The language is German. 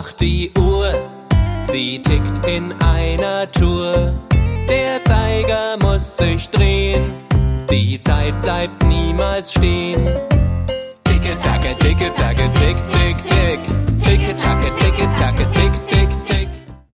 macht die Uhr, sie tickt in einer Tour. Der Zeiger muss sich drehen, die Zeit bleibt niemals stehen. Ticke, tacke, tick, tick, tick. Ticke, tacke, ticke,